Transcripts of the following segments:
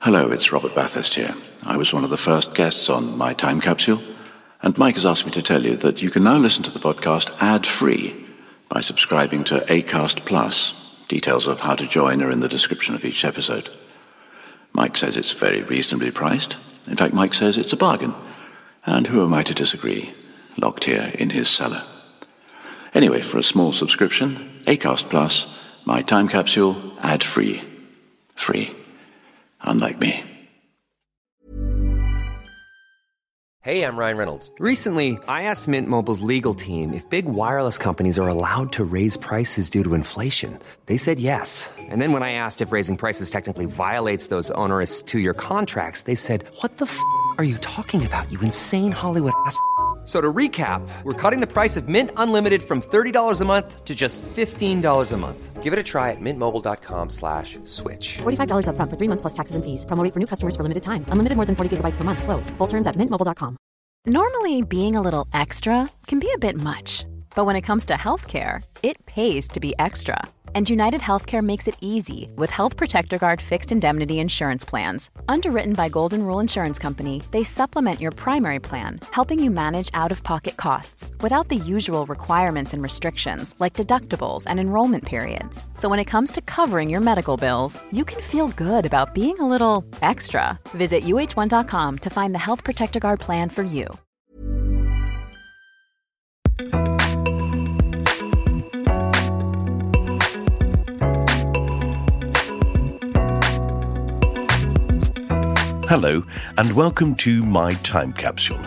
Hello, it's Robert Bathurst here. I was one of the first guests on My Time Capsule, and Mike has asked me to tell you that you can now listen to the podcast ad-free by subscribing to Acast Plus. Details of how to join are in the description of each episode. Mike says it's very reasonably priced. In fact, Mike says it's a bargain. And who am I to disagree? Locked here in his cellar. Anyway, for a small subscription, Acast Plus, My Time Capsule, ad-free. Free. Unlike me. Hey, I'm Ryan Reynolds. Recently, I asked Mint Mobile's legal team if big wireless companies are allowed to raise prices due to inflation. They said yes. And then when I asked if raising prices technically violates those onerous 2-year contracts, they said, "What the f*** are you talking about, you insane Hollywood ass f- So to recap, we're cutting the price of Mint Unlimited from $30 a month to just $15 a month. Give it a try at mintmobile.com/switch. $45 up front for 3 months plus taxes and fees. Promo rate for new customers for limited time. Unlimited more than 40 gigabytes per month. Slows full terms at mintmobile.com. Normally, being a little extra can be a bit much. But when it comes to healthcare, it pays to be extra. And United Healthcare makes it easy with Health Protector Guard fixed indemnity insurance plans. Underwritten by Golden Rule Insurance Company, they supplement your primary plan, helping you manage out-of-pocket costs without the usual requirements and restrictions like deductibles and enrollment periods. So when it comes to covering your medical bills, you can feel good about being a little extra. Visit uh1.com to find the Health Protector Guard plan for you. Hello, and welcome to My Time Capsule.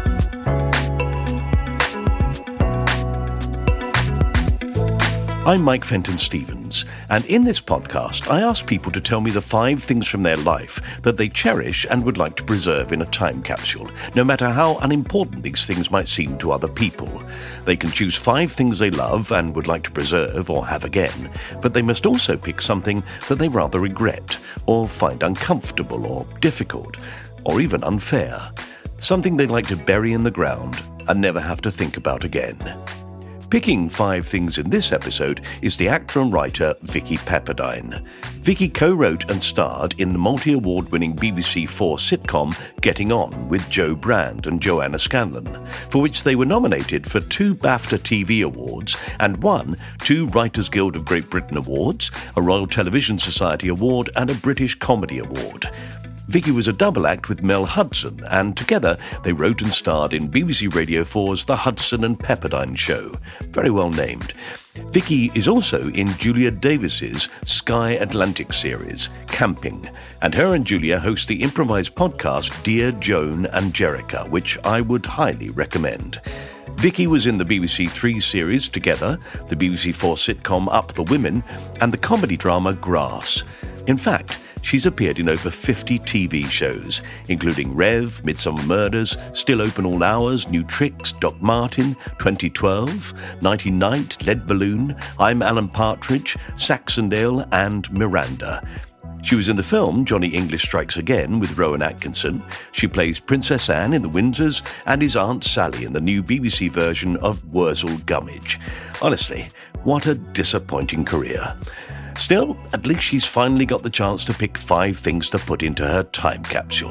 I'm Mike Fenton-Stevens, and in this podcast, I ask people to tell me the 5 things from their life that they cherish and would like to preserve in a time capsule, no matter how unimportant these things might seem to other people. They can choose 5 things they love and would like to preserve or have again, but they must also pick something that they rather regret, or find uncomfortable or difficult, or even unfair. Something they'd like to bury in the ground and never have to think about again. Picking 5 things in this episode is the actor and writer Vicky Pepperdine. Vicky co-wrote and starred in the multi-award-winning BBC 4 sitcom Getting On with Joe Brand and Joanna Scanlon, for which they were nominated for 2 BAFTA TV Awards and won 2 Writers Guild of Great Britain Awards, a Royal Television Society Award and a British Comedy Award. Vicky was a double act with Mel Hudson, and together they wrote and starred in BBC Radio 4's The Hudson and Pepperdine Show. Very well named. Vicky is also in Julia Davis's Sky Atlantic series, Camping, and her and Julia host the improvised podcast Dear Joan and Jericha, which I would highly recommend. Vicky was in the BBC 3 series Together, the BBC 4 sitcom Up the Women, and the comedy drama Grass. In fact, she's appeared in over 50 TV shows, including Rev, Midsummer Murders, Still Open All Hours, New Tricks, Doc Martin, 2012, Nighty Night, Lead Balloon, I'm Alan Partridge, Saxondale, and Miranda. She was in the film Johnny English Strikes Again with Rowan Atkinson. She plays Princess Anne in The Windsors and is Aunt Sally in the new BBC version of Wurzel Gummidge. Honestly, what a disappointing career. Still, at least she's finally got the chance to pick 5 things to put into her time capsule.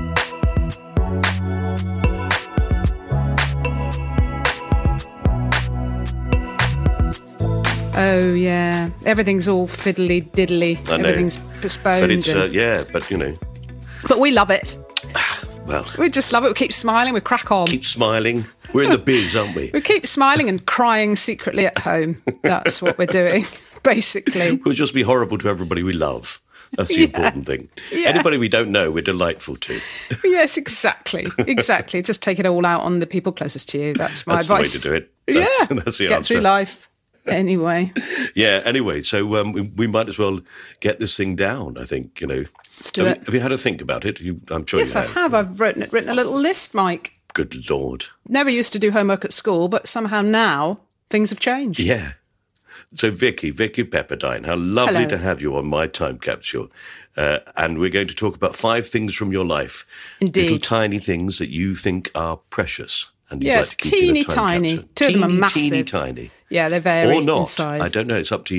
Oh, yeah. Everything's all fiddly-diddly. I know. Everything's postponed. But it's, but you know. But we love it. Well, We just love it. We keep smiling. We crack on. keep smiling. We're in the biz, aren't we? We keep smiling and crying secretly at home. That's what we're doing, basically. We'll just be horrible to everybody we love. That's the important thing. Yeah. Anybody we don't know, we're delightful to. Yes, exactly. Exactly. Just take it all out on the people closest to you. That's my That's advice. the way to do it. Yeah. That's the Get answer. through life. Anyway. Yeah, anyway, so we might as well get this thing down, I think, you know. Let's do it. Have you had a think about it? I'm sure Yes, you I have. I've written a little list, Mike. Good Lord. Never used to do homework at school, but somehow now things have changed. Yeah. So Vicky Pepperdine, how lovely Hello. to have you on My Time Capsule. And we're going to talk about 5 things from your life. Indeed. Little tiny things that you think are precious. And you'd Yes, like to keep in a teeny time tiny. capsule. 2 of them are Teeny massive. tiny. Yeah, they vary Or not. in size. I don't know. It's up to you.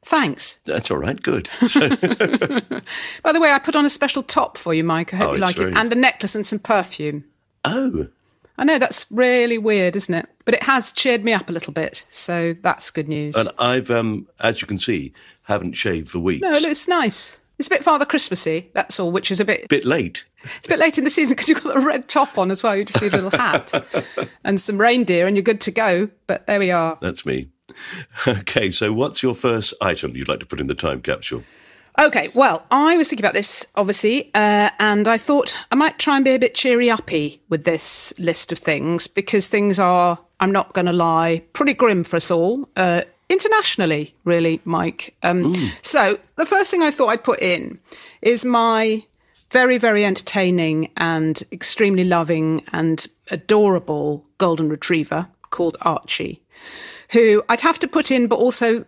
Thanks. That's all right, good. So, By the way, I put on a special top for you, Mike. I hope you like very- it. And a necklace and some perfume. oh, I know, that's really weird, isn't it? But it has cheered me up a little bit, so that's good news. and I've, as you can see, haven't shaved for weeks. No, it looks nice. It's a bit Father Christmassy, that's all, which is a bit... Bit late. It's a bit late in the season because you've got the red top on as well. You just need a little hat and some reindeer and you're good to go. But there we are. That's me. Okay, so what's your first item you'd like to put in the time capsule? Okay, well, I was thinking about this, obviously, and I thought I might try and be a bit cheery-uppy with this list of things because things are, I'm not going to lie, pretty grim for us all, internationally, really, Mike. So the first thing I thought I'd put in is my very, very entertaining and extremely loving and adorable golden retriever called Archie, who I'd have to put in but also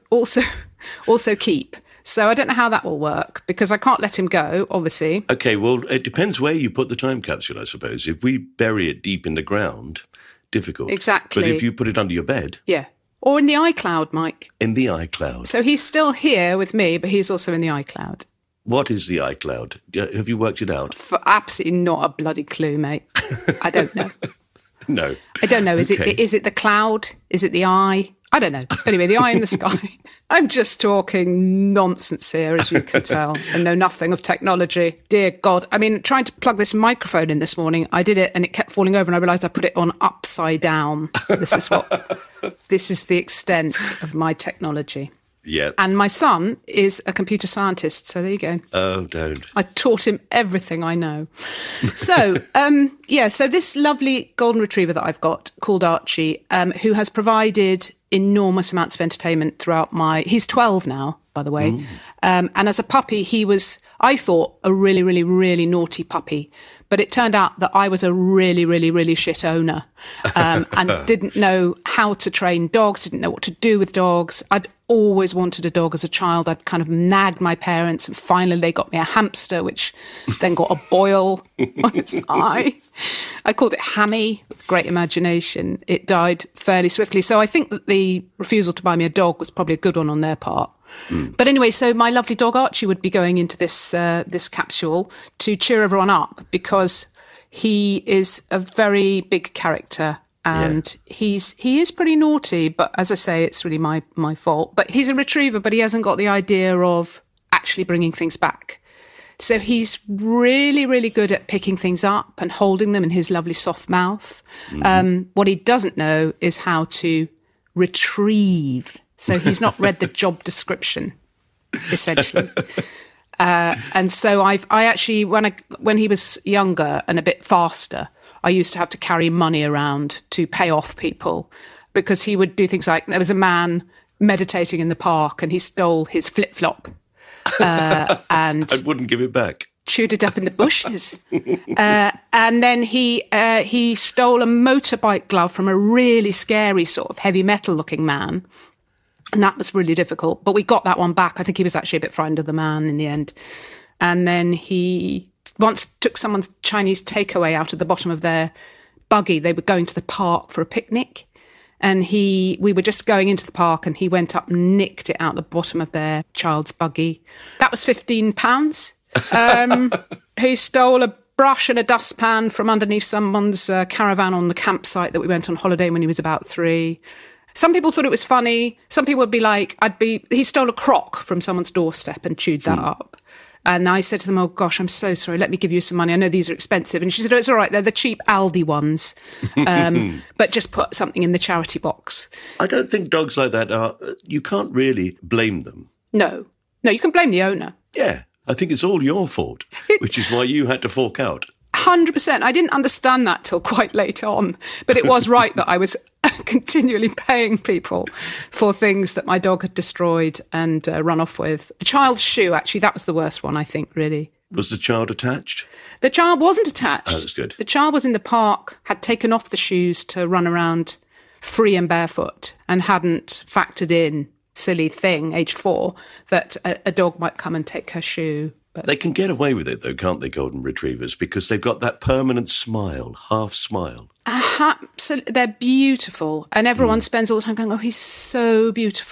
keep. So I don't know how that will work because I can't let him go, obviously. Okay, well, it depends where you put the time capsule, I suppose. If we bury it deep in the ground, difficult. Exactly. But if you put it under your bed, Yeah. Or in the iCloud, Mike. in the iCloud. So he's still here with me, but he's also in the iCloud. What is the iCloud? Have you worked it out? For absolutely not a bloody clue, mate. I don't know. No. I don't know. Is Okay. it the cloud? Is it the eye? I don't know. Anyway, the eye in the sky. I'm just talking nonsense here, as you can tell, and know nothing of technology. Dear God. I mean, trying to plug this microphone in this morning, I did it and it kept falling over and I realised I put it on upside down. This is the extent of my technology. Yeah. And my son is a computer scientist, so there you go. Oh, don't. I taught him everything I know. So, so this lovely golden retriever that I've got called Archie, who has provided enormous amounts of entertainment throughout he's 12 now, by the way. And as a puppy, he was, I thought, a really, really, really naughty puppy. But it turned out that I was a really, really, really shit owner and didn't know how to train dogs, didn't know what to do with dogs. I'd always wanted a dog as a child. I'd kind of nagged my parents and finally they got me a hamster, which then got a boil on its eye. I called it Hammy, with great imagination. It died fairly swiftly. So I think that the refusal to buy me a dog was probably a good one on their part. But anyway, so my lovely dog Archie would be going into this capsule to cheer everyone up because he is a very big character and he is pretty naughty. But as I say, it's really my fault. But he's a retriever, but he hasn't got the idea of actually bringing things back. So he's really, really good at picking things up and holding them in his lovely soft mouth. What he doesn't know is how to retrieve. So he's not read the job description, essentially. And so I actually, when he was younger and a bit faster, I used to have to carry money around to pay off people because he would do things like, there was a man meditating in the park and he stole his flip-flop and I wouldn't give it back. chewed it up in the bushes. And then he stole a motorbike glove from a really scary sort of heavy metal looking man. And that was really difficult. But we got that one back. I think he was actually a bit frightened of the man in the end. And then he once took someone's Chinese takeaway out of the bottom of their buggy. They were going to the park for a picnic. And we were just going into the park and he went up and nicked it out the bottom of their child's buggy. That was £15. He stole a brush and a dustpan from underneath someone's caravan on the campsite that we went on holiday when he was about 3. Some people thought it was funny. Some people would be like, he stole a crock from someone's doorstep and chewed that up. And I said to them, oh gosh, I'm so sorry. Let me give you some money. I know these are expensive. And she said, oh, it's all right. They're the cheap Aldi ones. But just put something in the charity box. I don't think dogs like that you can't really blame them. No, you can blame the owner. Yeah, I think it's all your fault, which is why you had to fork out. 100%. I didn't understand that till quite late on. But it was right that I was continually paying people for things that my dog had destroyed and run off with. The child's shoe, actually, that was the worst one, I think, really. Was the child attached? The child wasn't attached. Oh, that's good. The child was in the park, had taken off the shoes to run around free and barefoot and hadn't factored in, silly thing, aged 4, that a dog might come and take her shoe. But They can get away with it, though, can't they, golden retrievers? Because they've got that permanent smile, half smile. Absolutely, they're beautiful. And everyone spends all the time going, oh, he's so beautiful.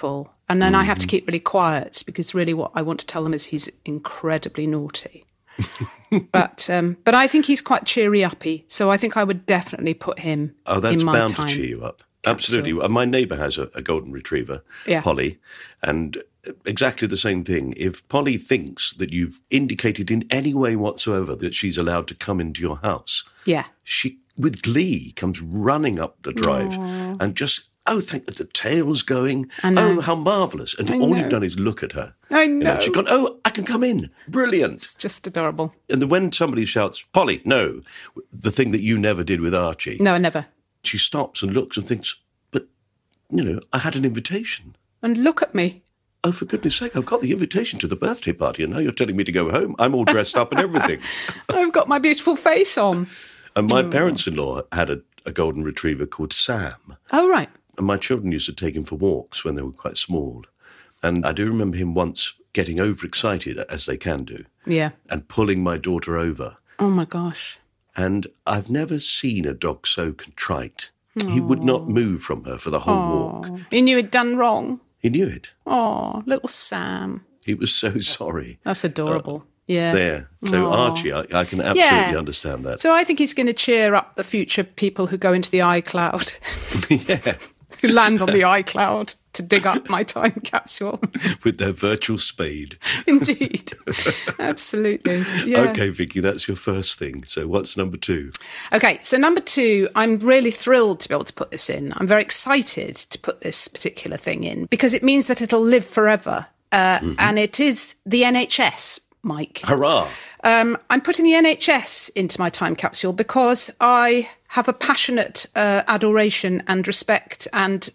And then I have to keep really quiet because really what I want to tell them is he's incredibly naughty. But I think he's quite cheery-uppy, so I think I would definitely put him in my time. Oh, that's bound to cheer you up. Absolutely. My neighbour has a golden retriever, Polly, and exactly the same thing. If Polly thinks that you've indicated in any way whatsoever that she's allowed to come into your house, she, with glee, comes running up the drive and just, thank the tail's going. Oh, how marvellous. And all you've done is look at her. I know. She's gone, oh, I can come in. Brilliant. It's just adorable. And then when somebody shouts, Polly, no, the thing that you never did with Archie. No, never. She stops and looks and thinks, but, I had an invitation. And look at me. Oh, for goodness sake, I've got the invitation to the birthday party and now you're telling me to go home. I'm all dressed up and everything. I've got my beautiful face on. And my parents-in-law had a golden retriever called Sam. Oh, right. And my children used to take him for walks when they were quite small. And I do remember him once getting overexcited, as they can do. Yeah. And pulling my daughter over. Oh, my gosh. And I've never seen a dog so contrite. Aww. He would not move from her for the whole walk. He knew he'd done wrong. He knew it. Oh, little Sam. He was so sorry. That's adorable. Yeah. There. So Archie, I can absolutely understand that. So I think he's going to cheer up the future people who go into the iCloud. Yeah. Who land on the iCloud to dig up my time capsule. With their virtual spade. Indeed. Absolutely. Yeah. Okay, Vicky, that's your first thing. So what's number 2? Okay, so number 2, I'm really thrilled to be able to put this in. I'm very excited to put this particular thing in because it means that it'll live forever. And it is the NHS, Mike. Hurrah! I'm putting the NHS into my time capsule because I have a passionate adoration and respect and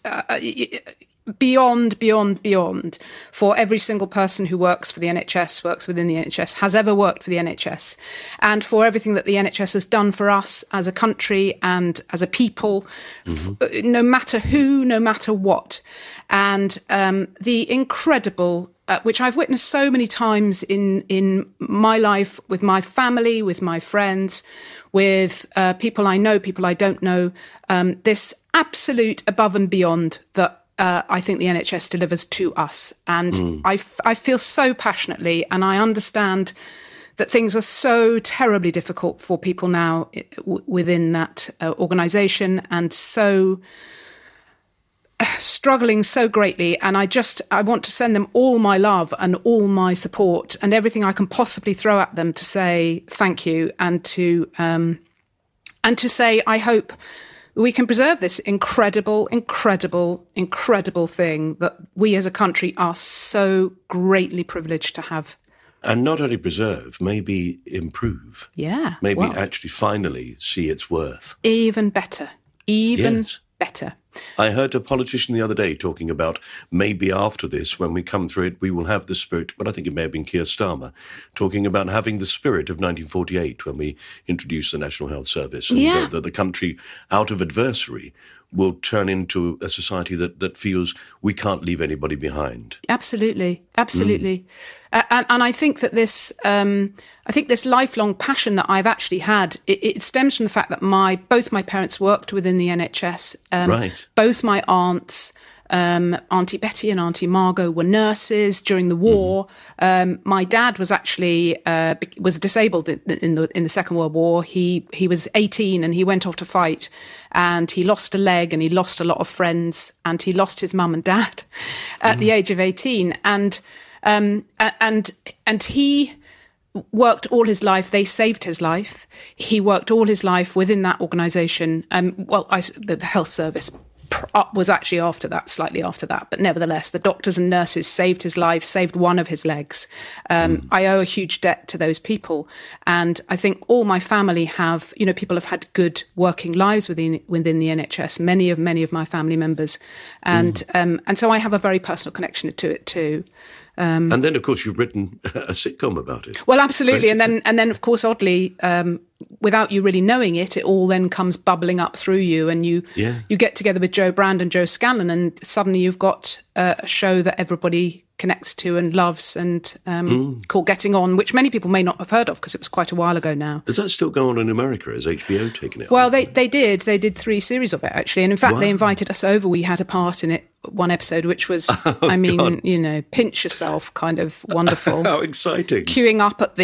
beyond for every single person who works for the NHS, works within the NHS, has ever worked for the NHS, and for everything that the NHS has done for us as a country and as a people, no matter who, no matter what. And the incredible, which I've witnessed so many times in my life, with my family, with my friends, with people I know, people I don't know, this absolute above and beyond that I think the NHS delivers to us. And I feel so passionately, and I understand that things are so terribly difficult for people now within that organisation, and so struggling so greatly. And I want to send them all my love and all my support and everything I can possibly throw at them to say thank you, and to say I hope we can preserve this incredible thing that we as a country are so greatly privileged to have. And not only preserve, maybe improve. Yeah. Maybe actually finally see its worth. Even better. Better. I heard a politician the other day talking about maybe after this, when we come through it, we will have the spirit, but I think it may have been Keir Starmer, talking about having the spirit of 1948 when we introduced the National Health Service. And the country, out of adversary, will turn into a society that feels we can't leave anybody behind. Absolutely. And I think that this lifelong passion that I've actually had, it stems from the fact that both my parents worked within the NHS. Right. Both my aunts, Auntie Betty and Auntie Margot, were nurses during the war. My dad was actually was disabled in the Second World War. He was 18 and he went off to fight, and he lost a leg and he lost a lot of friends, and he lost his mum and dad at the age of 18. And he worked all his life. They saved his life. He worked all his life within that organisation. The health service was actually slightly after that. But nevertheless, the doctors and nurses saved his life, saved one of his legs. I owe a huge debt to those people. And I think all my family have, people have had good working lives within the NHS, many of my family members. And so I have a very personal connection to it too. And then, of course, you've written a sitcom about it. Well, absolutely. And then, of course, oddly, without you really knowing it, it all then comes bubbling up through you, and you get together with Joe Brand and Joe Scanlon, and suddenly you've got a show that everybody connects to and loves, and called Getting On, which many people may not have heard of because it was quite a while ago now. Does that still go on in America? Has HBO taken it Well, on? they did. They did 3 series of it, actually. And in fact, they invited us over. We had a part in it, one episode, which was, God. you know, pinch yourself, kind of wonderful. How exciting. Queuing up at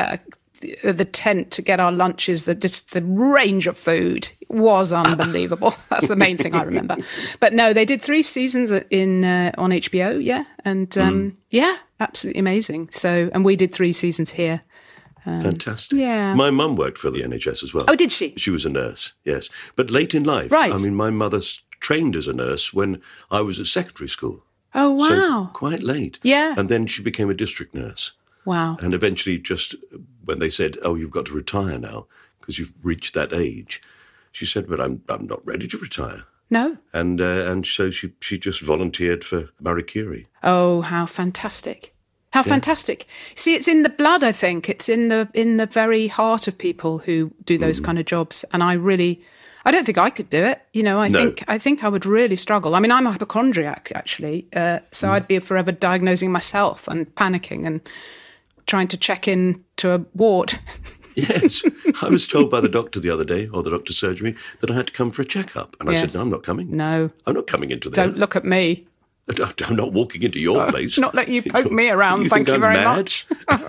the tent to get our lunches, the range of food was unbelievable. That's the main thing I remember. But no, they did 3 seasons on HBO, yeah. And yeah, absolutely amazing. So, and we did 3 seasons here. Fantastic. Yeah. My mum worked for the NHS as well. Oh, did she? She was a nurse, yes. But late in life. Right. I mean, my mother trained as a nurse when I was at secondary school. Oh, wow. So quite late. Yeah. And then she became a district nurse. Wow. And eventually, just when they said, "Oh, you've got to retire now because you've reached that age," she said, "But I'm not ready to retire." No. And so she just volunteered for Marie Curie. Oh, how fantastic. How fantastic. See, it's in the blood, I think. It's in the very heart of people who do those kind of jobs. And I don't think I could do it. You know, I think I would really struggle. I mean, I'm a hypochondriac, actually. So I'd be forever diagnosing myself and panicking and trying to check in to a ward. Yes. I was told by the doctor the other day, or the doctor's surgery, that I had to come for a checkup. And I said, "No, I'm not coming. No. I'm not coming into there. Don't look at me. I'm not walking into your place. Not letting you poke me around, thank you very much."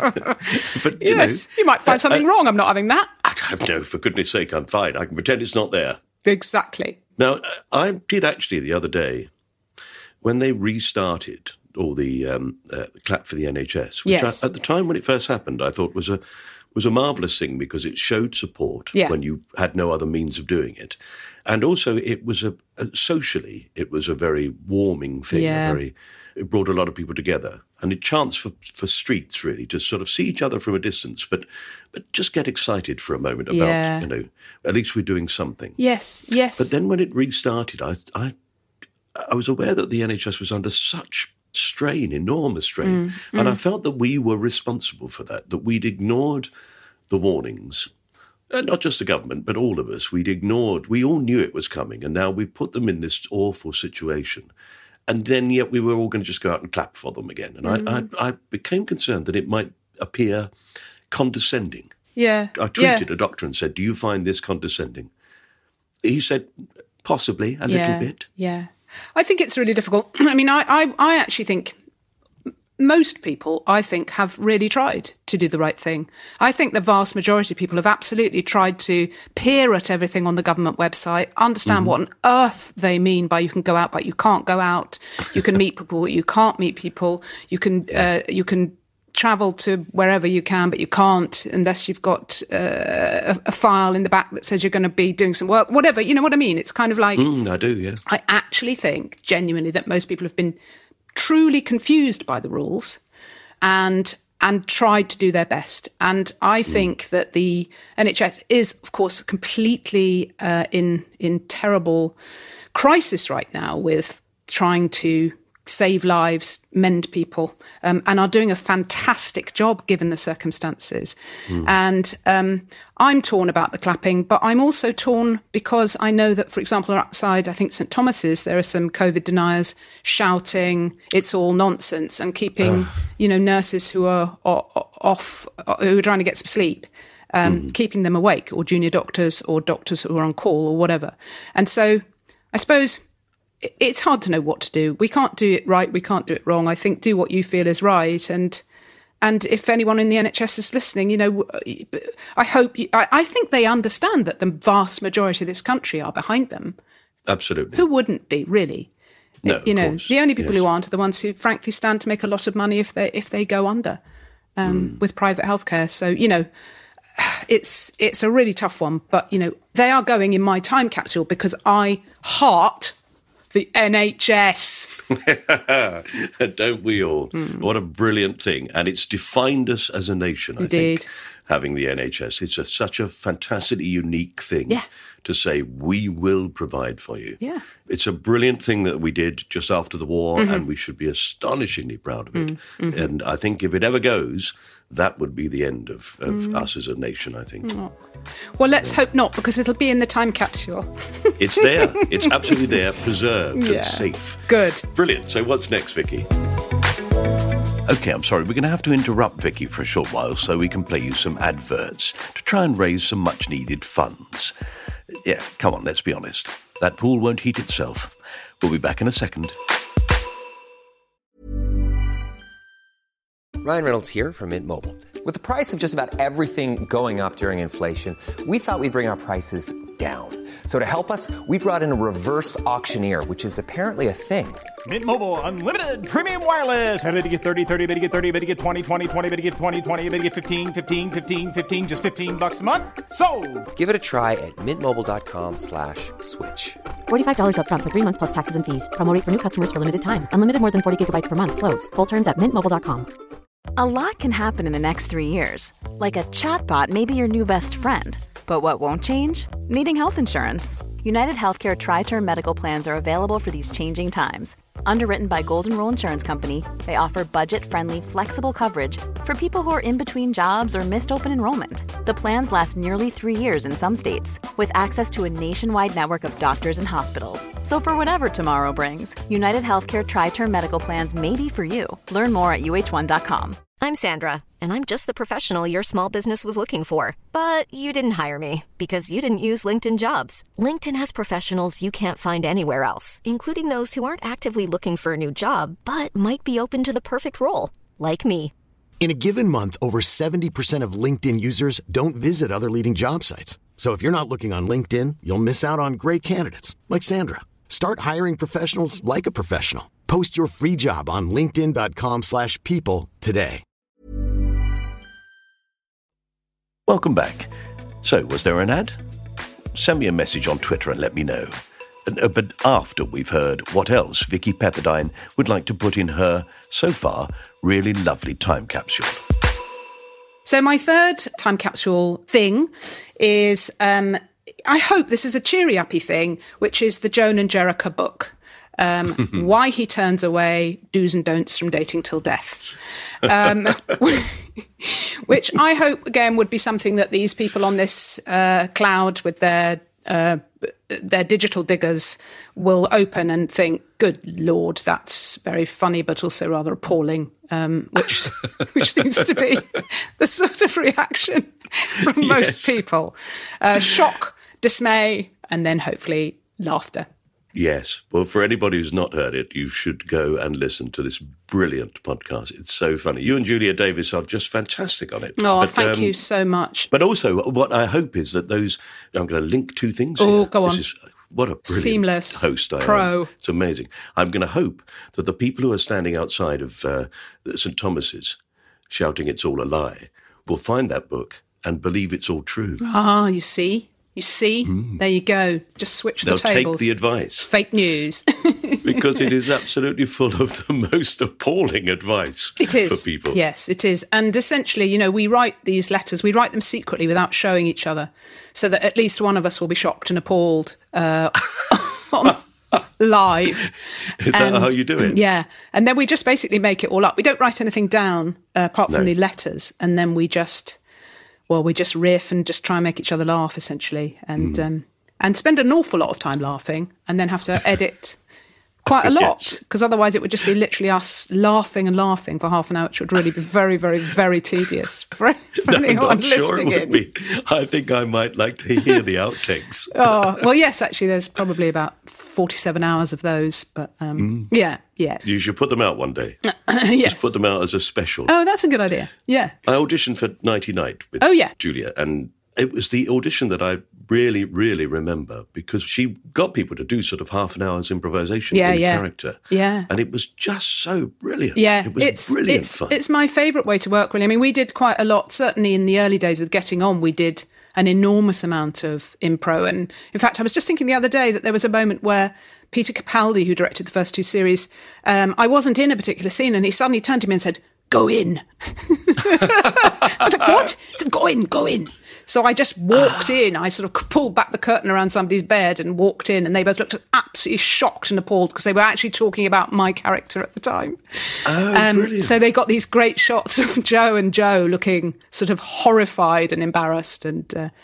But, Yes, you might find something wrong. I'm not having that. No, for goodness sake, I'm fine. I can pretend it's not there. Exactly. Now, I did actually the other day, when they restarted all the clap for the NHS, which Yes. at the time when it first happened, I thought was a marvellous thing because it showed support when you had no other means of doing it. And also it was socially, it was a very warming thing. Yeah. It brought a lot of people together. And a chance for streets, really, to sort of see each other from a distance, but just get excited for a moment about, you know, at least we're doing something. Yes, yes. But then when it restarted, I was aware that the NHS was under such strain, enormous strain. And I felt that we were responsible for that we'd ignored the warnings. And not just the government, but all of us. We all knew it was coming, and now we put them in this awful situation. And then yet we were all going to just go out and clap for them again. And I became concerned that it might appear condescending. Yeah. I tweeted a doctor and said, "Do you find this condescending?" He said, "Possibly, a little bit." Yeah. I think it's really difficult. I mean, I actually think most people, have really tried to do the right thing. I think the vast majority of people have absolutely tried to peer at everything on the government website, understand what on earth they mean by you can go out, but you can't go out. You can meet people, you can't meet people. You can travel to wherever you can, but you can't unless you've got a file in the back that says you're going to be doing some work, whatever. You know what I mean? It's kind of like... I do, yeah. I actually think, genuinely, that most people have been truly confused by the rules and tried to do their best. And I think that the NHS is, of course, completely in terrible crisis right now with trying to save lives, mend people, and are doing a fantastic job given the circumstances. And I'm torn about the clapping, but I'm also torn because I know that, for example, outside, I think St Thomas's, there are some COVID deniers shouting, "It's all nonsense," and keeping, nurses who are off, who are trying to get some sleep, keeping them awake, or junior doctors or doctors who are on call or whatever. And so I suppose it's hard to know what to do. We can't do it right. We can't do it wrong. I think do what you feel is right. And if anyone in the NHS is listening, I hope, I think they understand that the vast majority of this country are behind them. Absolutely. Who wouldn't be, really? No, of course. The only people who aren't are the ones who frankly stand to make a lot of money if they go under with private healthcare. So, it's a really tough one, but, they are going in my time capsule because I heart the NHS. Don't we all? What a brilliant thing. And it's defined us as a nation, I think, having the NHS. It's such a fantastically unique thing to say, we will provide for you. Yeah. It's a brilliant thing that we did just after the war, and we should be astonishingly proud of it. And I think if it ever goes, that would be the end of us as a nation, I think. Well, let's hope not, because it'll be in the time capsule. It's there. It's absolutely there, preserved and safe. Good. Brilliant. So what's next, Vicky? OK, I'm sorry, we're going to have to interrupt Vicky for a short while so we can play you some adverts to try and raise some much-needed funds. Yeah, come on, let's be honest. That pool won't heat itself. We'll be back in a second. Ryan Reynolds here from Mint Mobile. With the price of just about everything going up during inflation, we thought we'd bring our prices down. So to help us, we brought in a reverse auctioneer, which is apparently a thing. Mint Mobile Unlimited Premium Wireless. How to get 30, 30, bit to get 30, bit to get 20, 20, 20, bit to get 20, 20, bit to get 15, 15, 15, 15, just $15 a month? Sold! Give it a try at mintmobile.com/switch. $45 up front for 3 months plus taxes and fees. Promo rate for new customers for limited time. Unlimited more than 40 gigabytes per month. Slows full terms at mintmobile.com. A lot can happen in the next 3 years. Like a chatbot may be your new best friend. But what won't change? Needing health insurance. United Healthcare Tri-Term Medical Plans are available for these changing times. Underwritten by Golden Rule Insurance Company, they offer budget-friendly, flexible coverage for people who are in between jobs or missed open enrollment. The plans last nearly 3 years in some states, with access to a nationwide network of doctors and hospitals. So for whatever tomorrow brings, United Healthcare Tri-Term Medical Plans may be for you. Learn more at uh1.com. I'm Sandra, and I'm just the professional your small business was looking for. But you didn't hire me because you didn't use LinkedIn Jobs. LinkedIn has professionals you can't find anywhere else, including those who aren't actively looking for a new job, but might be open to the perfect role, like me. In a given month, over 70% of LinkedIn users don't visit other leading job sites. So if you're not looking on LinkedIn, you'll miss out on great candidates like Sandra. Start hiring professionals like a professional. Post your free job on linkedin.com/people today. Welcome back. So, was there an ad? Send me a message on Twitter and let me know. But after we've heard what else Vicky Pepperdine would like to put in her, so far, really lovely time capsule. So my third time capsule thing is, I hope this is a cheery-uppy thing, which is the Joan and Jericha book. Why He Turns Away, Do's and Don'ts from Dating Till Death. Which I hope, again, would be something that these people on this cloud with their digital diggers will open and think, good Lord, that's very funny, but also rather appalling, which seems to be the sort of reaction from most people. Shock, dismay, and then hopefully laughter. Yes. Well, for anybody who's not heard it, you should go and listen to this brilliant podcast. It's so funny. You and Julia Davis are just fantastic on it. Oh, thank you so much. But also, what I hope is that those... I'm going to link two things here. Oh, go on. What a brilliant Seamless host I pro. am. It's amazing. I'm going to hope that the people who are standing outside of St. Thomas's shouting "It's all a lie" will find that book and believe it's all true. Ah, you see? There you go. Just switch the tables. They'll take the advice. Fake news. Because it is absolutely full of the most appalling advice for people. Yes, it is. And essentially, we write these letters, we write them secretly without showing each other, so that at least one of us will be shocked and appalled live. Is that how you do it? Yeah. And then we just basically make it all up. We don't write anything down apart from the letters. And then we just riff and just try and make each other laugh, essentially, and spend an awful lot of time laughing, and then have to edit quite a lot, because otherwise it would just be literally us laughing and laughing for half an hour, which would really be very, very, very tedious for anyone listening in. I think I might like to hear the outtakes. Oh, well, yes, actually, there's probably about 47 hours of those, but yeah. You should put them out one day. Yes. Just put them out as a special. Oh, that's a good idea. Yeah. I auditioned for Nighty Night with Julia, and it was the audition that I really, really remember, because she got people to do sort of half an hour's improvisation in character. Yeah. And it was just so brilliant. Yeah. It was brilliant fun. It's my favourite way to work, really. I mean, we did quite a lot, certainly in the early days with Getting On, we did an enormous amount of impro. And in fact, I was just thinking the other day that there was a moment where Peter Capaldi, who directed the first two series, I wasn't in a particular scene, and he suddenly turned to me and said, "Go in." I was like, "What?" He said, "Go in." So I just walked in. I sort of pulled back the curtain around somebody's bed and walked in, and they both looked absolutely shocked and appalled, because they were actually talking about my character at the time. Oh, brilliant. So they got these great shots of Joe and Joe looking sort of horrified and embarrassed, and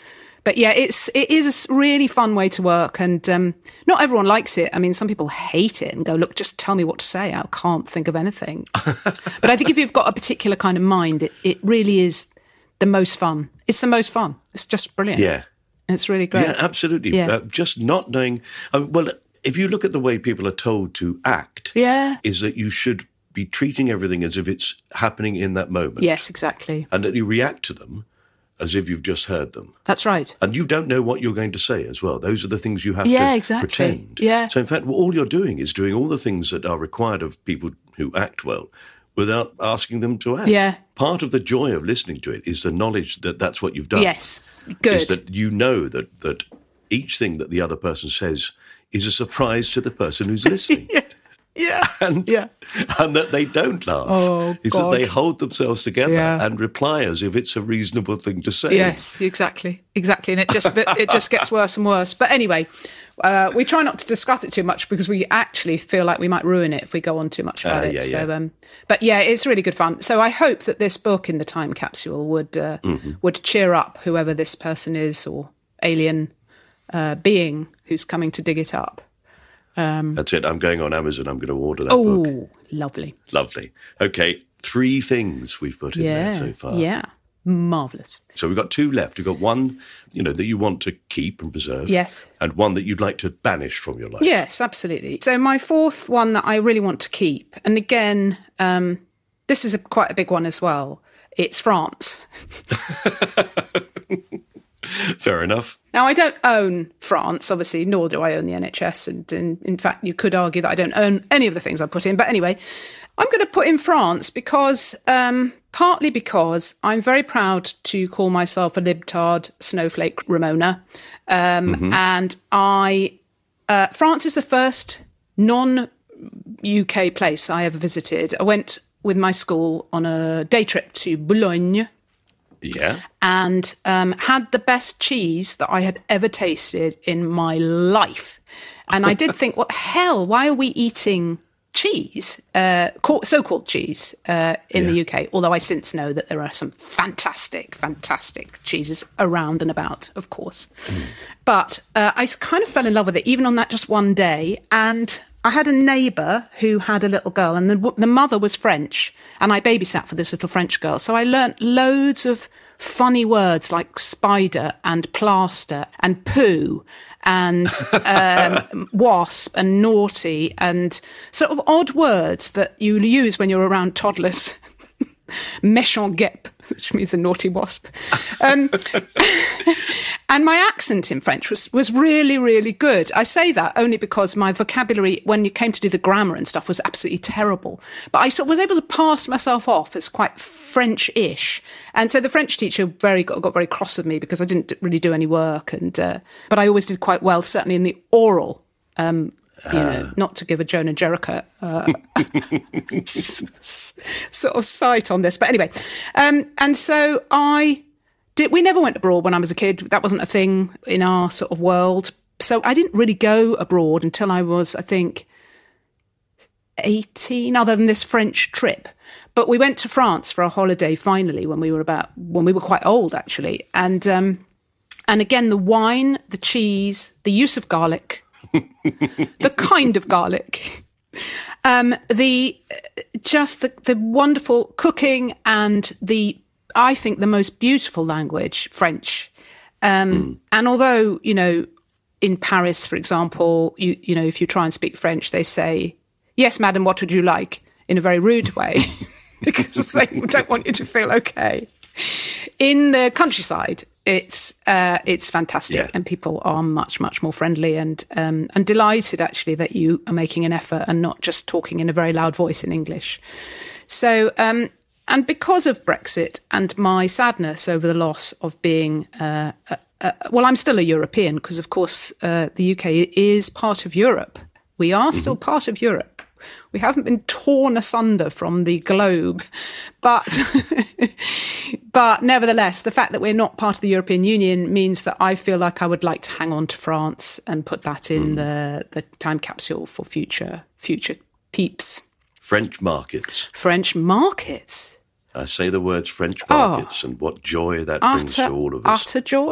But yeah, it is a really fun way to work, and not everyone likes it. I mean, some people hate it and go, look, just tell me what to say. I can't think of anything. But I think if you've got a particular kind of mind, it really is the most fun. It's the most fun. It's just brilliant. Yeah. It's really great. Yeah, absolutely. Yeah. Just not knowing... well, if you look at the way people are told to act, is that you should be treating everything as if it's happening in that moment. Yes, exactly. And that you react to them as if you've just heard them. That's right. And you don't know what you're going to say as well. Those are the things you have to pretend. Yeah. So in fact, all you're doing is doing all the things that are required of people who act well without asking them to act. Yeah. Part of the joy of listening to it is the knowledge that that's what you've done. Yes, good. Is that you know that each thing that the other person says is a surprise to the person who's listening. Yeah. And that they don't laugh. Is that they hold themselves together and reply as if it's a reasonable thing to say. Yes, exactly. And it just gets worse and worse. But anyway, we try not to discuss it too much because we actually feel like we might ruin it if we go on too much about it. So, but yeah, it's really good fun. So I hope that this book in the time capsule would cheer up whoever this person is or alien being who's coming to dig it up. That's it. I'm going on Amazon. I'm going to order that book. Oh, lovely. Lovely. Okay, 3 things we've put in there so far. Yeah, marvellous. So we've got 2 left. We've got one, that you want to keep and preserve. Yes. And one that you'd like to banish from your life. Yes, absolutely. So my 4th one that I really want to keep, and again, this is quite a big one as well, it's France. Fair enough. Now, I don't own France, obviously, nor do I own the NHS. And in fact, you could argue that I don't own any of the things I put in. But anyway, I'm going to put in France because, partly because I'm very proud to call myself a libtard snowflake Ramona. And France is the first non-UK place I ever visited. I went with my school on a day trip to Boulogne. Yeah. And had the best cheese that I had ever tasted in my life. And I did think, what the hell, why are we eating cheese, so-called cheese, in the UK? Although I since know that there are some fantastic, fantastic cheeses around and about, of course. But I kind of fell in love with it, even on that just one day. And I had a neighbour who had a little girl, and the mother was French, and I babysat for this little French girl. So I learnt loads of funny words like spider and plaster and poo and wasp and naughty and sort of odd words that you use when you're around toddlers. Méchant guêpe, which means a naughty wasp. And my accent in French was really, really good. I say that only because my vocabulary, when you came to do the grammar and stuff, was absolutely terrible. But I sort of was able to pass myself off as quite French-ish. And so the French teacher got very cross with me because I didn't really do any work. But I always did quite well, certainly in the oral. Not to give a Jonah Jericho sort of sight on this. But anyway, and so we never went abroad when I was a kid. That wasn't a thing in our sort of world. So I didn't really go abroad until I was, I think, 18, other than this French trip. But we went to France for a holiday finally when we were quite old, actually. And again, the wine, the cheese, the use of garlic, the kind of garlic, the wonderful cooking and I think the most beautiful language, French. And although, in Paris, for example, if you try and speak French, they say, "Yes, madam, what would you like?" in a very rude way because they don't want you to feel okay. In the countryside, it's fantastic, and people are much, much more friendly and delighted actually that you are making an effort and not just talking in a very loud voice in English. So, and because of Brexit and my sadness over the loss of being, I'm still a European because, of course, the UK is part of Europe. We are still part of Europe. We haven't been torn asunder from the globe, but nevertheless, the fact that we're not part of the European Union means that I feel like I would like to hang on to France and put that in the time capsule for future peeps. French markets. French markets. I say the words French markets and what joy that brings to all of us. Utter joy.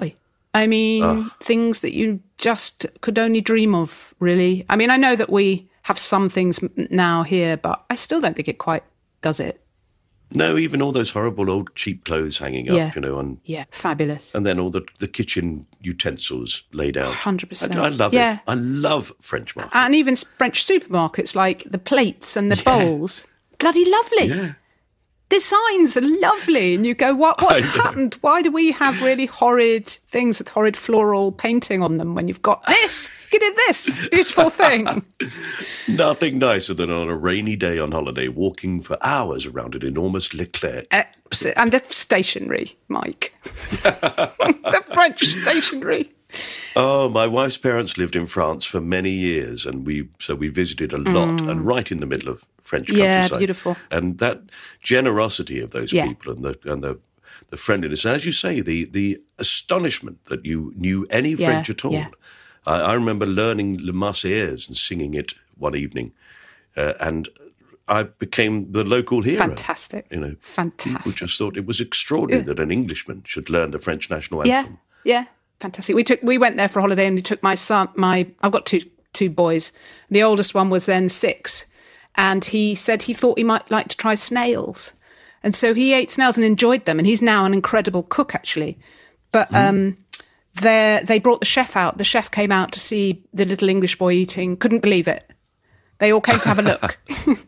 I mean, things that you just could only dream of, really. I mean, I know that we have some things now here, but I still don't think it quite does it. No, even all those horrible old cheap clothes hanging up, Yeah, fabulous. And then all the kitchen utensils laid out. 100%. I love it. I love French markets. And even French supermarkets, like the plates and the bowls. Bloody lovely. Yeah. Designs are lovely. And you go, what's happened? Why do we have really horrid things with horrid floral painting on them when you've got this? You did this beautiful thing. Nothing nicer than on a rainy day on holiday, walking for hours around an enormous Leclerc. And the stationery, Mike. The French stationery. Oh, my wife's parents lived in France for many years, and we visited a lot, and right in the middle of French countryside. Yeah, beautiful. And that generosity of those people and the friendliness, and as you say, the astonishment that you knew any French at all. Yeah. I remember learning Le Marseillaise and singing it one evening, and I became the local hero. Fantastic. Fantastic. People just thought it was extraordinary that an Englishman should learn the French national anthem. Yeah. Fantastic. We went there for a holiday, and we took my son. I've got two boys. The oldest one was then 6, and he said he thought he might like to try snails, and so he ate snails and enjoyed them. And he's now an incredible cook, actually. But they brought the chef out. The chef came out to see the little English boy eating. Couldn't believe it. They all came to have a look.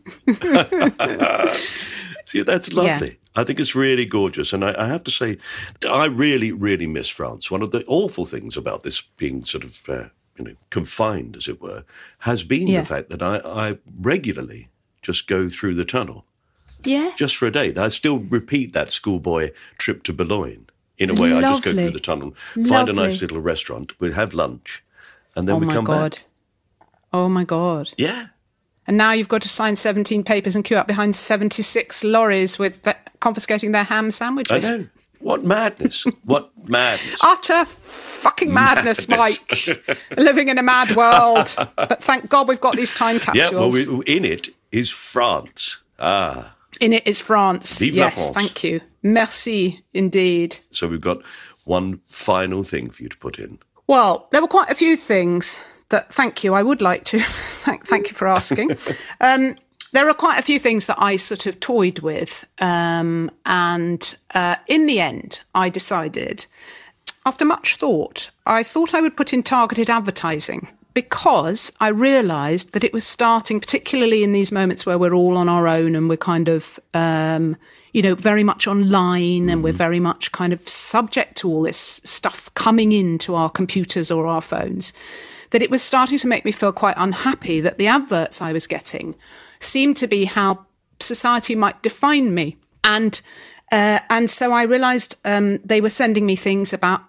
See, that's lovely. Yeah. I think it's really gorgeous. And I have to say, I really, really miss France. One of the awful things about this being sort of, confined, as it were, has been the fact that I regularly just go through the tunnel. Yeah. Just for a day. I still repeat that schoolboy trip to Boulogne. In a way, I just go through the tunnel, find a nice little restaurant, we'll have lunch, and then we come back. Oh, my God. Yeah. And now you've got to sign 17 papers and queue up behind 76 lorries with confiscating their ham sandwiches. I know. What madness. What madness. Utter fucking madness, Mike. Living in a mad world. But thank God we've got these time capsules. Yeah, well, in it is France. Ah. In it is France. Vive la France. Thank you. Merci, indeed. So we've got one final thing for you to put in. Well, there were quite a few things that, thank you, I would like to. Thank you for asking. There are quite a few things that I sort of toyed with. And in the end, I decided, after much thought, I thought I would put in targeted advertising, because I realised that it was starting, particularly in these moments where we're all on our own and we're kind of, very much online and we're very much kind of subject to all this stuff coming into our computers or our phones, that it was starting to make me feel quite unhappy that the adverts I was getting seemed to be how society might define me. And so I realised they were sending me things about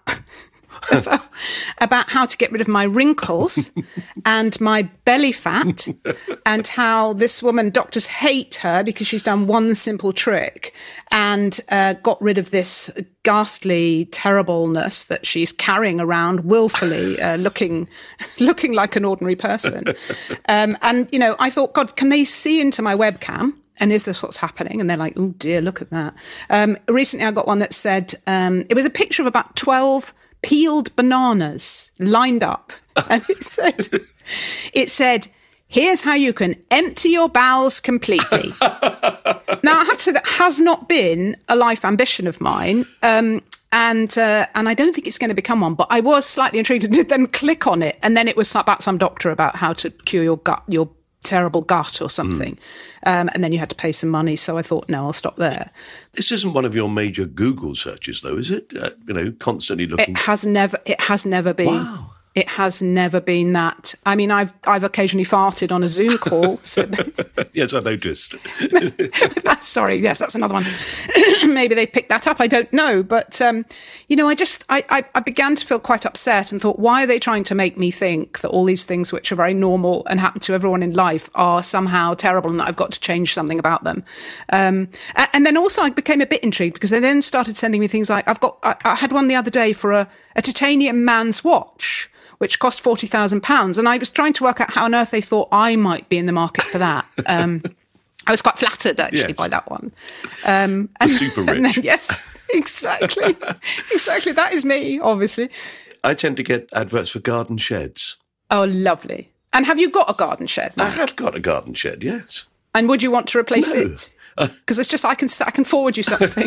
how to get rid of my wrinkles and my belly fat, and how this woman, doctors hate her because she's done one simple trick and got rid of this ghastly terribleness that she's carrying around willfully, looking like an ordinary person. I thought, God, can they see into my webcam? And is this what's happening? And they're like, oh dear, look at that. Recently I got one that said, it was a picture of about 12 peeled bananas lined up. And it said, here's how you can empty your bowels completely. Now, I have to say that has not been a life ambition of mine. And I don't think it's going to become one, but I was slightly intrigued and did then click on it. And then it was about some doctor about how to cure your terrible gut or something. And then you had to pay some money. So I thought, no, I'll stop there. This isn't one of your major Google searches, though, is it? Constantly looking. It has never been. Wow. It has never been that. I mean, I've occasionally farted on a Zoom call. So yes, I noticed. Sorry, yes, that's another one. Maybe they picked that up. I don't know. But, I began to feel quite upset and thought, why are they trying to make me think that all these things which are very normal and happen to everyone in life are somehow terrible and that I've got to change something about them? And then also I became a bit intrigued because they then started sending me things like, I had one the other day for a titanium man's watch, which cost £40,000. And I was trying to work out how on earth they thought I might be in the market for that. I was quite flattered, actually, by that one. Super rich. Yes, exactly. Exactly. That is me, obviously. I tend to get adverts for garden sheds. Oh, lovely. And have you got a garden shed, Mike? I have got a garden shed, yes. And would you want to replace it? Because it's just I can forward you something.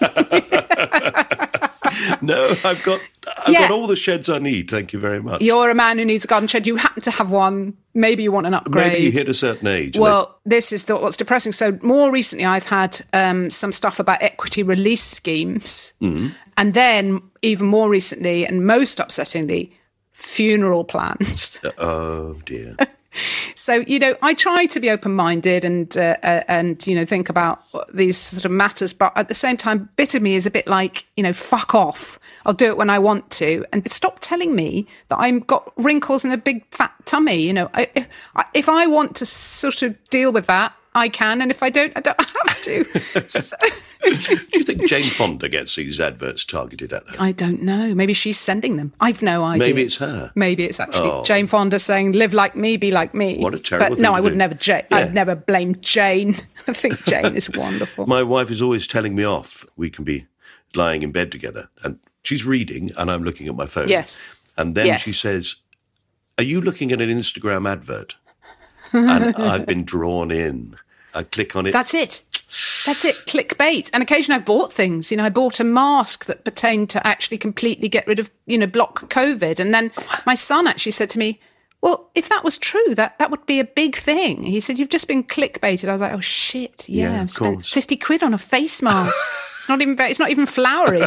No, I've got all the sheds I need. Thank you very much. You're a man who needs a garden shed. You happen to have one. Maybe you want an upgrade. Maybe you hit a certain age. Well, this is what's depressing. So more recently, I've had some stuff about equity release schemes, and then even more recently, and most upsettingly, funeral plans. Oh dear. So, I try to be open-minded and think about these sort of matters. But at the same time, bit of me is a bit like, fuck off. I'll do it when I want to. And stop telling me that I've got wrinkles and a big fat tummy. If I want to sort of deal with that, I can. And if I don't have to. So. Do you think Jane Fonda gets these adverts targeted at her? I don't know. Maybe she's sending them. I've no idea. Maybe it's her. Maybe it's actually Jane Fonda saying, live like me, be like me. What a terrible thing no, I to would do. never. I'd never blame Jane. I think Jane is wonderful. My wife is always telling me off. We can be lying in bed together and she's reading and I'm looking at my phone. Yes. And then she says, are you looking at an Instagram advert? And I've been drawn in. I click on it. That's it. Clickbait. And occasionally I've bought things. I bought a mask that pertained to actually completely get rid of, block COVID. And then my son actually said to me, well, if that was true, that would be a big thing. He said, you've just been clickbaited. I was like, oh, shit. Yeah, I've spent 50 quid on a face mask. It's not even flowery.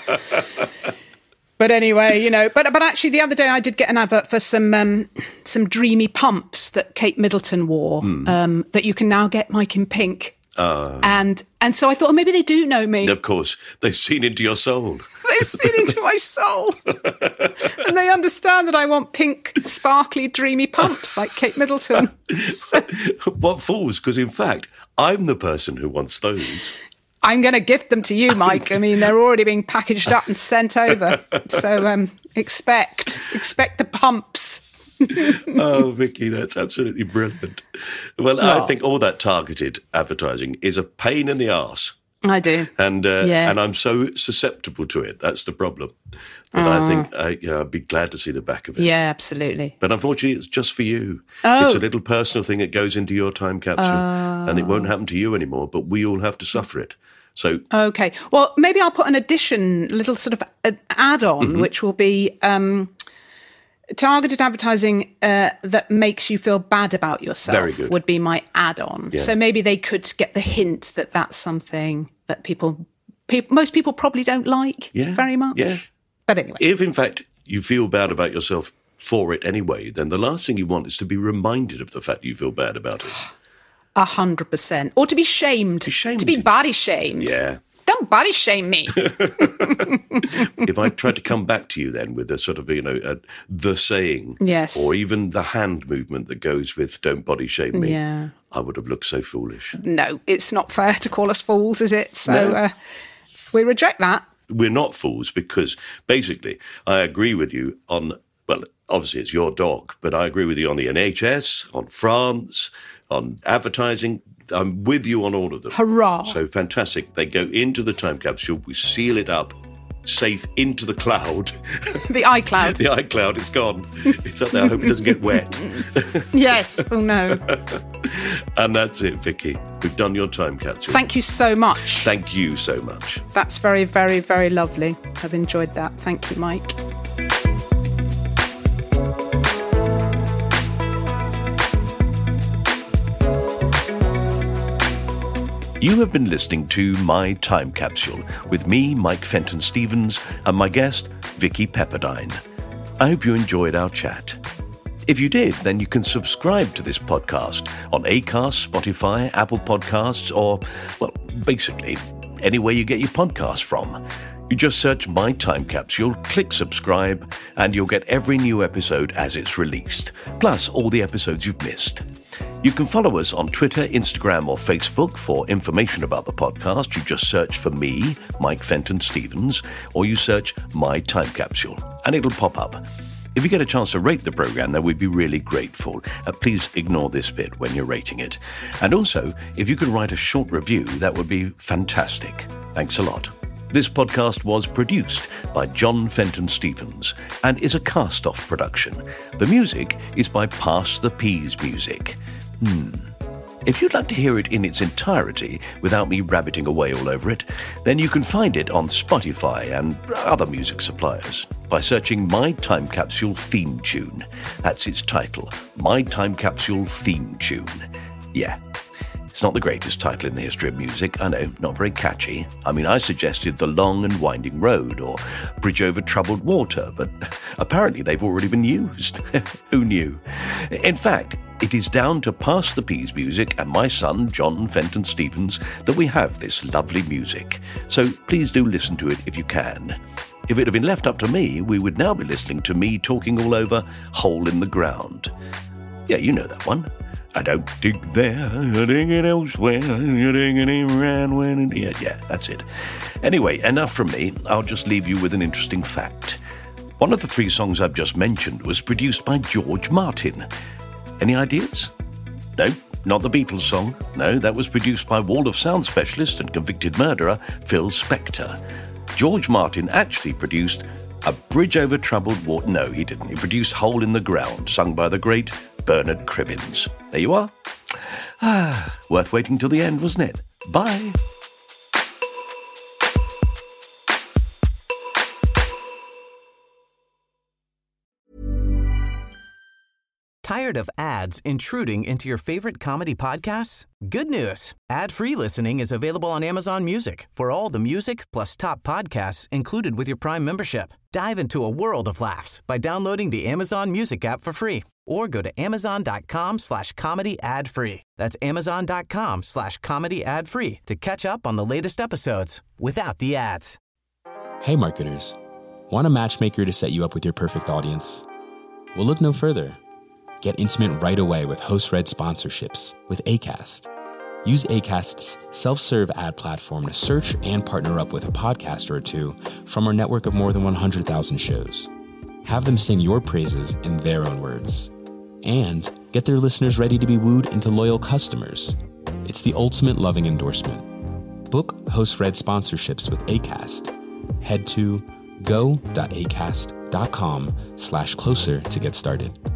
But anyway, but actually the other day I did get an advert for some dreamy pumps that Kate Middleton wore that you can now get, Mike, in pink. And so I thought, maybe they do know me. Of course, they've seen into your soul. They've seen into my soul. And they understand that I want pink, sparkly, dreamy pumps like Kate Middleton. So, what fools, because in fact, I'm the person who wants those. I'm going to gift them to you, Mike. I mean, they're already being packaged up and sent over. So expect the pumps. Oh, Vicky, that's absolutely brilliant. Well, I think all that targeted advertising is a pain in the arse. I do. And I'm so susceptible to it. That's the problem. That I think I'd be glad to see the back of it. Yeah, absolutely. But unfortunately, it's just for you. Oh. It's a little personal thing that goes into your time capsule. And it won't happen to you anymore, but we all have to suffer it. So okay. Well, maybe I'll put an addition, a little sort of add-on, which will be targeted advertising that makes you feel bad about yourself. Very good. Would be my add-on. Yeah. So maybe they could get the hint that that's something that most people probably don't like very much. Yeah. But anyway. If, in fact, you feel bad about yourself for it anyway, then the last thing you want is to be reminded of the fact you feel bad about it. 100%. Or to be shamed. To be body shamed. Yeah. Don't body shame me. If I tried to come back to you then with a sort of, the saying. Yes. Or even the hand movement that goes with don't body shame me. Yeah. I would have looked so foolish. No, it's not fair to call us fools, is it? So we reject that. We're not fools because basically I agree with you on, well, obviously it's your dog, but I agree with you on the NHS, on France, on advertising. I'm with you on all of them. Hurrah. So fantastic. They go into the time capsule. We seal it up, safe into the cloud. The iCloud. The iCloud, it's gone. It's up there. I hope it doesn't get wet. Yes. Oh, no. And that's it, Vicky. We've done your time capsule. Thank you so much. Thank you so much. That's very, very, very lovely. I've enjoyed that. Thank you, Mike. You have been listening to My Time Capsule with me, Mike Fenton Stevens, and my guest, Vicky Pepperdine. I hope you enjoyed our chat. If you did, then you can subscribe to this podcast on Acast, Spotify, Apple Podcasts, or, well, basically anywhere you get your podcasts from. You just search My Time Capsule, click subscribe, and you'll get every new episode as it's released, plus all the episodes you've missed. You can follow us on Twitter, Instagram, or Facebook for information about the podcast. You just search for me, Mike Fenton Stevens, or you search My Time Capsule, and it'll pop up. If you get a chance to rate the programme, then we'd be really grateful. Please ignore this bit when you're rating it. And also, if you could write a short review, that would be fantastic. Thanks a lot. This podcast was produced by John Fenton Stevens and is a cast-off production. The music is by Pass the Peas Music. If you'd like to hear it in its entirety without me rabbiting away all over it, then you can find it on Spotify and other music suppliers by searching My Time Capsule Theme Tune. That's its title, My Time Capsule Theme Tune. Yeah. It's not the greatest title in the history of music, I know, not very catchy. I mean, I suggested The Long and Winding Road or Bridge Over Troubled Water, but apparently they've already been used. Who knew? In fact, it is down to Pass the Peas Music and my son, John Fenton Stevens, that we have this lovely music. So please do listen to it if you can. If it had been left up to me, we would now be listening to me talking all over Hole in the Ground. Yeah, you know that one. I don't dig there, I dig it elsewhere, I dig it around when it... Yeah, that's it. Anyway, enough from me. I'll just leave you with an interesting fact. One of the 3 songs I've just mentioned was produced by George Martin. Any ideas? No, not the Beatles song. No, that was produced by Wall of Sound specialist and convicted murderer Phil Spector. George Martin actually produced A Bridge Over Troubled Water. No, he didn't. He produced Hole in the Ground, sung by the great Bernard Cribbins. There you are. Worth waiting till the end, wasn't it? Bye. Tired of ads intruding into your favorite comedy podcasts? Good news. Ad-free listening is available on Amazon Music for all the music plus top podcasts included with your Prime membership. Dive into a world of laughs by downloading the Amazon Music app for free or go to amazon.com/comedy ad-free. That's amazon.com/comedy ad-free to catch up on the latest episodes without the ads. Hey marketers, want a matchmaker to set you up with your perfect audience? Well, look no further. Get intimate right away with host-read sponsorships with Acast. Use Acast's self-serve ad platform to search and partner up with a podcaster or two from our network of more than 100,000 shows. Have them sing your praises in their own words. And get their listeners ready to be wooed into loyal customers. It's the ultimate loving endorsement. Book host-read sponsorships with Acast. Head to go.acast.com/closer to get started.